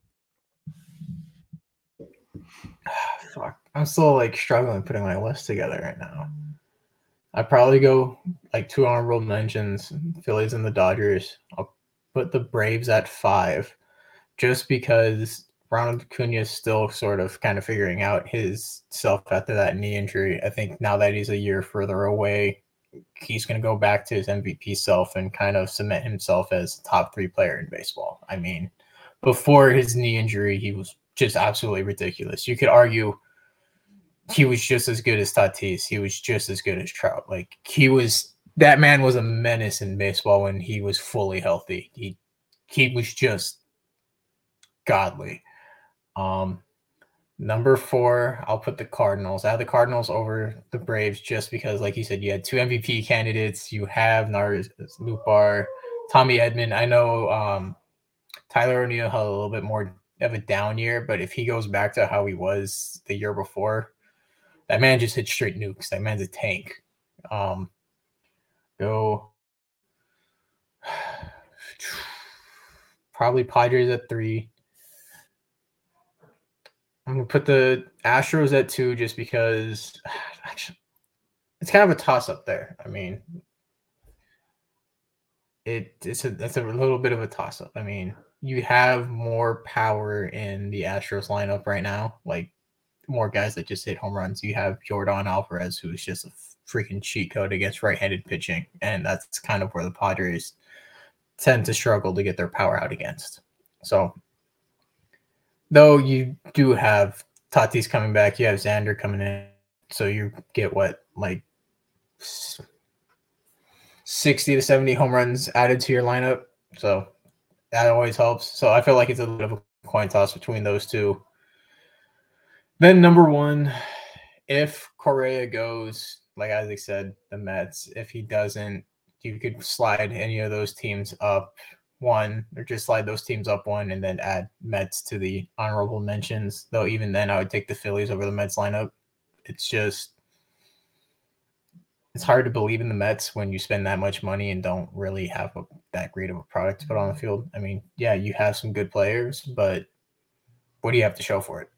Fuck. I'm still like struggling putting my list together right now. I'd probably go like two honorable mentions, Phillies and the Dodgers. I'll put the Braves at five just because Ronald Acuna is still sort of kind of figuring out his self after that knee injury. I think now that he's a year further away, he's going to go back to his M V P self and kind of cement himself as a top three player in baseball. I mean, before his knee injury, he was just absolutely ridiculous. You could argue he was just as good as Tatis. He was just as good as Trout. Like, he was, that man was a menace in baseball when he was fully healthy. He, he was just godly. Um, number four, I'll put the Cardinals. I have the Cardinals over the Braves just because, like you said, you had two M V P candidates. You have Lars Nootbaar, Tommy Edman. I know um, Tyler O'Neill had a little bit more of a down year, but if he goes back to how he was the year before, that man just hit straight nukes. That man's a tank. Um, go probably Padres at three. I'm gonna put the Astros at two just because actually, it's kind of a toss up there. I mean, it it's a that's a little bit of a toss up. I mean, you have more power in the Astros lineup right now. Like, more guys that just hit home runs. You have Jordan Alvarez, who's just a freaking cheat code against right-handed pitching, and that's kind of where the Padres tend to struggle to get their power out against. So, though you do have Tatis coming back, you have Xander coming in, so you get what, like sixty to seventy home runs added to your lineup. So that always helps. So I feel like it's a bit of a coin toss between those two. Then number one, if Correa goes, like Isaac said, the Mets. If he doesn't, you could slide any of those teams up one, or just slide those teams up one and then add Mets to the honorable mentions. Though even then, I would take the Phillies over the Mets lineup. It's just, it's hard to believe in the Mets when you spend that much money and don't really have a, that great of a product to put on the field. I mean, yeah, you have some good players, but what do you have to show for it?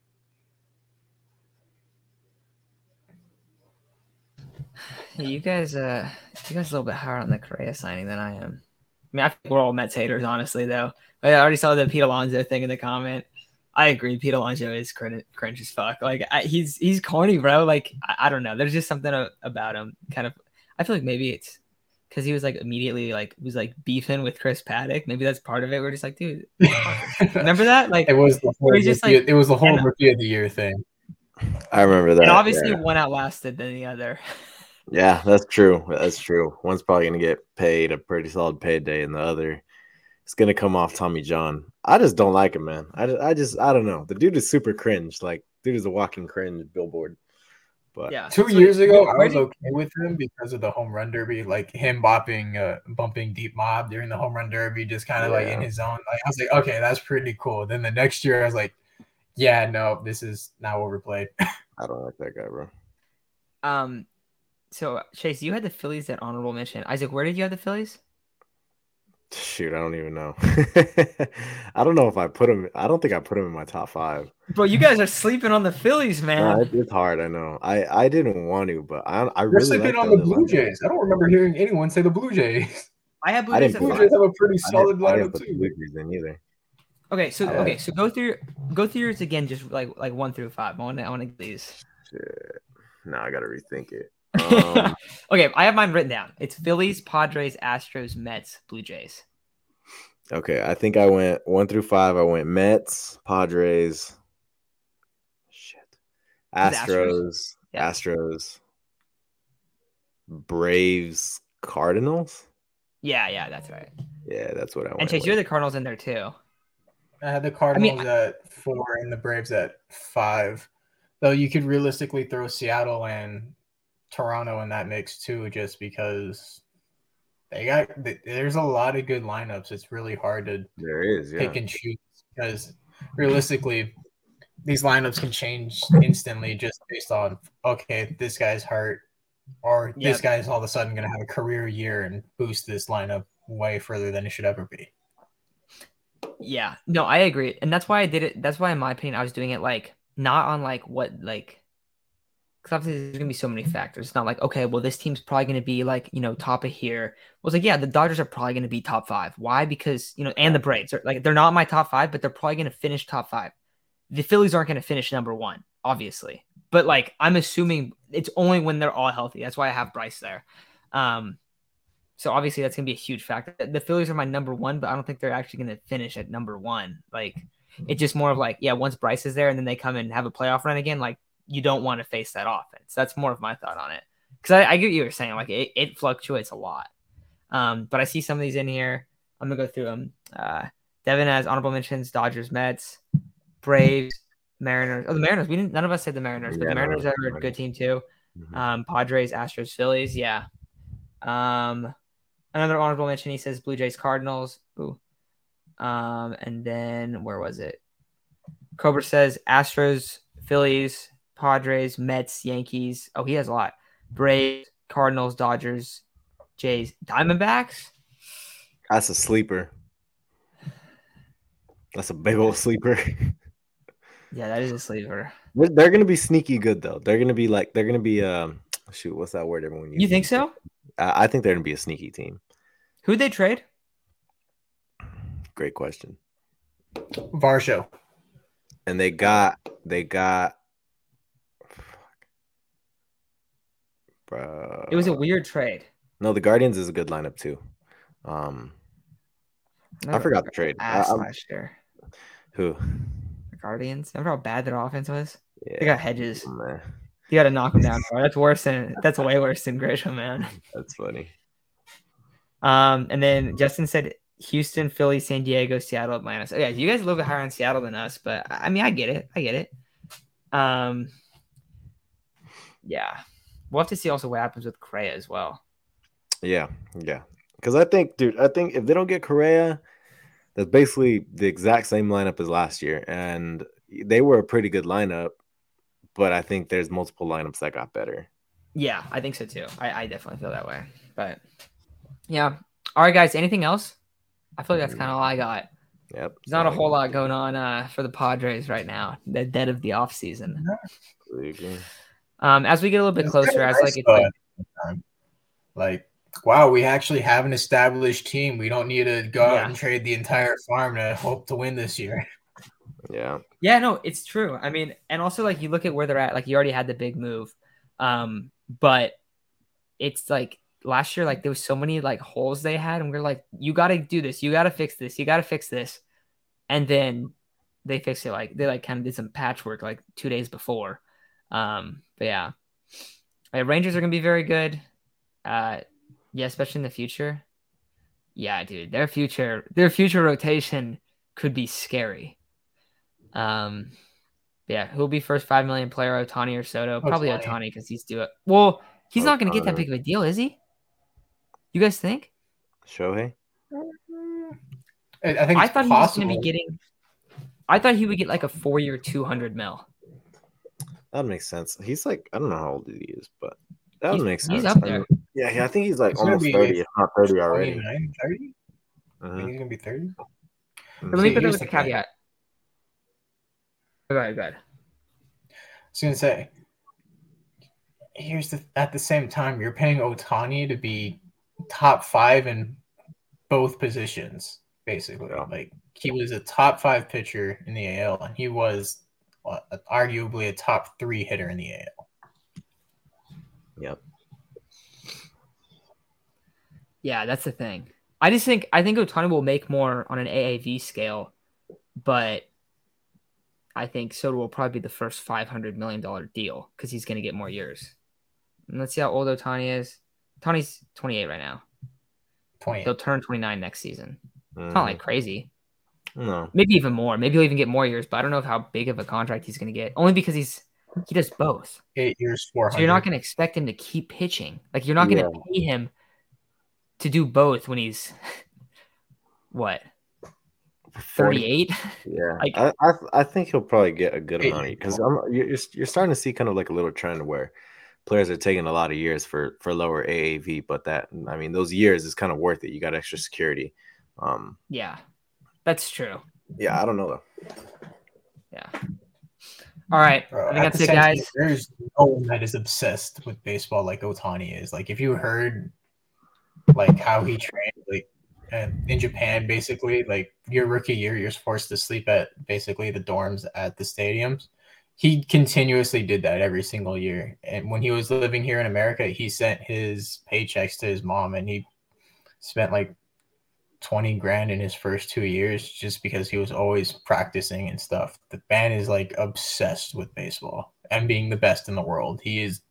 You guys, uh, you guys a little bit higher on the Correa signing than I am. I mean, I think we're all Mets haters, honestly, though. I already saw the Pete Alonso thing in the comment. I agree. Pete Alonso is cringe, cringe as fuck. Like, I, he's he's corny, bro. Like, I, I don't know. There's just something a, about him. Kind of. I feel like maybe it's because he was like immediately like was like beefing with Chris Paddock. Maybe that's part of it. We're just like, dude, remember that? Like, it was the whole just rookie, like it was the whole and, rookie of the year thing. I remember that. And obviously, yeah. one outlasted than the other. Yeah, that's true. That's true. One's probably gonna get paid a pretty solid payday, and the other is gonna come off Tommy John. I just don't like him, man. I just, I just, I don't know. The dude is super cringe. Like, dude is a walking cringe billboard. But yeah, two so years ago, I was you... okay with him because of the home run derby, like him bopping, uh, bumping Deep Mob during the home run derby, just kind of yeah. like in his zone. Like, I was like, okay, that's pretty cool. Then the next year, I was like, yeah, no, this is now overplayed. I don't like that guy, bro. Um. So, Chase, you had the Phillies at honorable mention. Isaac, where did you have the Phillies? Shoot, I don't even know. I don't know if I put him. I don't think I put him in my top five. Bro, you guys are sleeping on the Phillies, man. No, it, it's hard. I know. I, I didn't want to, but I I You're really sleeping like on the, the Blue lineup. Jays. I don't remember hearing anyone say the Blue Jays. I have Blue I Jays. didn't Blue Jays have a pretty solid I lineup put the too. Blue Jays in either. Okay, so I, okay, so go through go through yours again, just like like one through five. I want to I want to get these. Shit. Now I gotta rethink it. Um, okay, I have mine written down. It's Phillies, Padres, Astros, Mets, Blue Jays. Okay, I think I went one through five. I went Mets, Padres, shit, Astros, Astros, yeah. Astros, Braves, Cardinals. Yeah, yeah, that's right. Yeah, that's what I went. And Chase, with. you're the Cardinals in there too. I had the Cardinals I mean, at four and the Braves at five. Though you could realistically throw Seattle and Toronto in that mix too, just because they got there's a lot of good lineups. It's really hard to there is yeah. pick and choose because realistically, these lineups can change instantly just based on okay, this guy's hurt, or yep. this guy's all of a sudden going to have a career year and boost this lineup way further than it should ever be. Yeah, no, I agree, and that's why I did it. That's why, in my opinion, I was doing it like not on like what like. Because obviously there's going to be so many factors. It's not like, okay, well, this team's probably going to be like, you know, top of here. Well, it's like, yeah, the Dodgers are probably going to be top five. Why? Because, you know, and the Braves are like, they're not my top five, but they're probably going to finish top five. The Phillies aren't going to finish number one, obviously. But like, I'm assuming it's only when they're all healthy. That's why I have Bryce there. Um, so obviously that's going to be a huge factor. The Phillies are my number one, but I don't think they're actually going to finish at number one. Like, it's just more of like, yeah, once Bryce is there and then they come and have a playoff run again, like, you don't want to face that offense. That's more of my thought on it. Because I, I get what you were saying. Like, it, it fluctuates a lot. Um, but I see some of these in here. I'm going to go through them. Uh, Devin has honorable mentions, Dodgers, Mets, Braves, Mariners. Oh, the Mariners. We didn't. None of us said the Mariners, but yeah, the Mariners no, are a good team too. Mm-hmm. Um, Padres, Astros, Phillies. Yeah. Um, another honorable mention, he says Blue Jays, Cardinals. Ooh. Um, and then where was it? Cobra says Astros, Phillies, Padres, Mets, Yankees. Oh, he has a lot. Braves, Cardinals, Dodgers, Jays, Diamondbacks. That's a sleeper. That's a big old sleeper. Yeah, that is a sleeper. They're, they're going to be sneaky good, though. They're going to be like, they're going to be, um, shoot, what's that word everyone uses? You think so? I, I think they're going to be a sneaky team. Who'd they trade? Great question. Varsho. And they got, they got, Bro. It was a weird trade. No, the Guardians is a good lineup too. Um, I forgot the trade. Ass I, last year. Who? The Guardians. Remember how bad their offense was? Yeah, they got Hedges. man. You got to knock them down. Bro. That's worse than. That's way worse than Grisham, man. That's funny. Um, and then Justin said Houston, Philly, San Diego, Seattle, Atlanta. So yeah, you guys a little bit higher on Seattle than us, but I mean, I get it. I get it. Um, yeah, we'll have to see also what happens with Correa as well. Yeah, yeah. Because I think, dude, I think if they don't get Correa, that's basically the exact same lineup as last year, and they were a pretty good lineup. But I think there's multiple lineups that got better. Yeah, I think so too. I, I definitely feel that way. But yeah. All right, guys. Anything else? I feel like that's kind of all I got. Yep. There's not a whole lot going on uh, for the Padres right now. The dead of the offseason. Um, as we get a little bit It's closer, as nice, like it's like, like, wow, we actually have an established team. We don't need to go out Yeah. and trade the entire farm to hope to win this year. Yeah. yeah, no, it's true. I mean, and also like you look at where they're at. Like you already had the big move, um, but it's like last year, like there was so many like holes they had, and we are like, you got to do this, you got to fix this, you got to fix this, and then they fixed it. Like they like kind of did some patchwork like two days before. Um, but yeah, like, Rangers are gonna be very good. Uh, yeah, especially in the future. Yeah, dude, their future, their future rotation could be scary. Um, yeah, who'll be first five million player, Ohtani or Soto? Probably Ohtani because he's due it. Well, he's not going to get that big of a deal, is he? You guys think? Shohei? I I think I it's thought possible. he was going to be getting. I thought he would get like a four-year, two hundred mil. That makes sense. He's like, I don't know how old he is, but that would He's- make sense. he's up there. I mean, yeah, yeah, I think he's like He's gonna almost be thirty, if not thirty already. twenty-nine, thirty? I Mhm. think he's gonna be thirty. But let me See, put that here's with the a thing. caveat. Go ahead, go ahead. I was gonna say, here's the at the same time, you're paying Ohtani to be top five in both positions, basically. Yeah. Like he was a top five pitcher in the A L, and he was uh, arguably a top three hitter in the A L. Yep. Yeah, that's the thing. I just think I think Ohtani will make more on an A A V scale, but I think Soto will probably be the first five hundred million dollars deal because he's going to get more years. And let's see how old Ohtani is. Ohtani's twenty-eight right now. twenty. He'll turn twenty-nine next season. Mhm. It's not like crazy. No. Maybe even more. Maybe he'll even get more years, but I don't know how big of a contract he's going to get. Only because he's he does both. Eight years, four hundred. So you're not going to expect him to keep pitching. Like you're not going to pay him to do both when he's what thirty-eight. Yeah, Like- I, I I think he'll probably get a good Eight amount years. because you're you're you're starting to see kind of like a little trend where players are taking a lot of years for for lower A A V, but that I mean those years is kind of worth it. You got extra security. Um, Yeah, that's true. yeah, I don't know though. Yeah. All right. Bro, I think at that's the it, same guys. time, there's no one that is obsessed with baseball like Ohtani is. Like, if you heard, like, how he trained, like, uh, in Japan, basically, like, your rookie year, you're forced to sleep at basically the dorms at the stadiums. He continuously did that every single year. And when he was living here in America, he sent his paychecks to his mom, and he spent, like, twenty grand in his first two years just because he was always practicing and stuff. The man is like obsessed with baseball and being the best in the world. He is.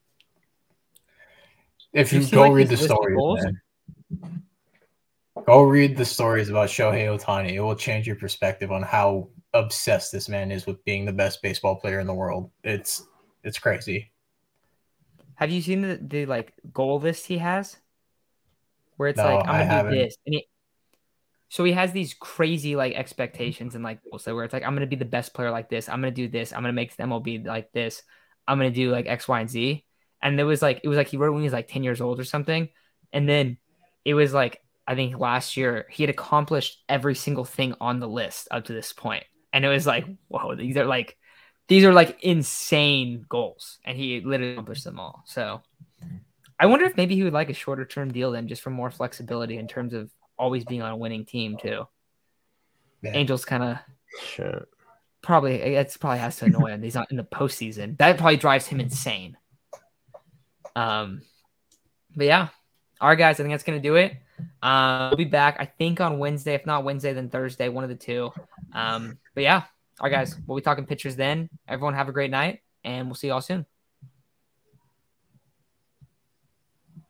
If You you see, go like, read his the list of stories, goals? man, go read the stories about Shohei Ohtani. It will change your perspective on how obsessed this man is with being the best baseball player in the world. It's it's crazy. Have you seen the, the like goal list he has? Where it's No, like I'm I gonna haven't. do this, and he, so he has these crazy like expectations and like goals. So where it's like I'm gonna be the best player like this. I'm gonna do this. I'm gonna make the M L B like this. I'm gonna do like X, Y, and Z. And it was like it was like he wrote it when he was like ten years old or something. And then it was like I think last year he had accomplished every single thing on the list up to this point. And it was like, whoa, these are like these are like insane goals. And he literally accomplished them all. So I wonder if maybe he would like a shorter term deal then just for more flexibility in terms of always being on a winning team too. Yeah. Angels kind of Shit. probably it's probably has to annoy him. He's not in the postseason. That probably drives him insane. Um, but yeah, all right, guys, I think that's gonna do it. Um, we'll be back, I think, on Wednesday. If not Wednesday, then Thursday, one of the two. Um, but yeah, all right, guys, we'll be talking pitchers then. Everyone have a great night, and we'll see y'all soon.